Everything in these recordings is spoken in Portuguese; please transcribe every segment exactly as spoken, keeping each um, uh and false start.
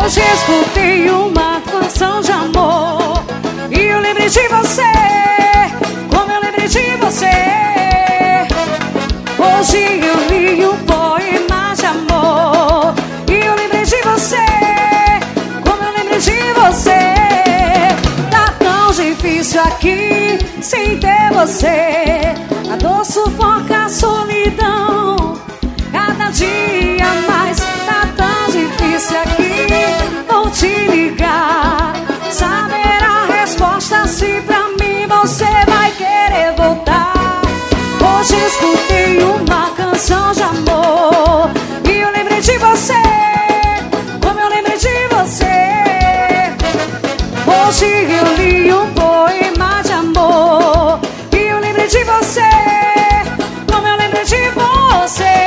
Hoje escutei uma canção de amor e eu lembrei de você, como eu lembrei de você. Hoje eu li um poema de amor e eu lembrei de você, como eu lembrei de você. Tá tão difícil aqui sem ter você. A dor sufoca a solidão cada dia mais. Tá tão difícil aqui, vou te ligar, saber a resposta se pra mim você vai querer voltar. Hoje escutei uma canção de amor e eu lembrei de você, como eu lembrei de você. Hoje eu li um poema de amor e eu lembrei de você, como eu lembrei de você.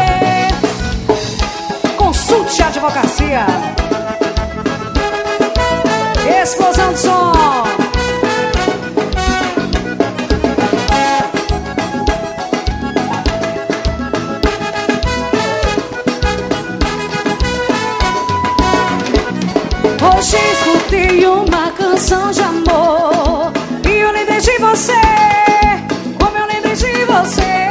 Consulte a advocacia. Explosão de som. Hoje escutei uma canção de amor e eu lembrei de você, como eu lembrei de você.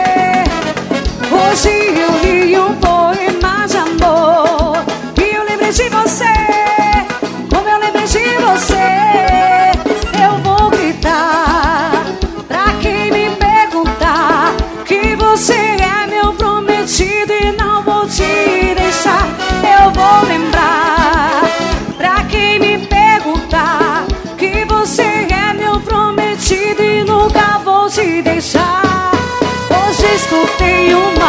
Hoje eu li um poema de amor e eu lembrei de você, como eu lembrei de você. Eu vou gritar pra quem me perguntar que você é meu prometido e não vou te deixar. Eu vou lembrar pra quem me perguntar que você é meu prometido e nunca vou te deixar. Hoje escutei uma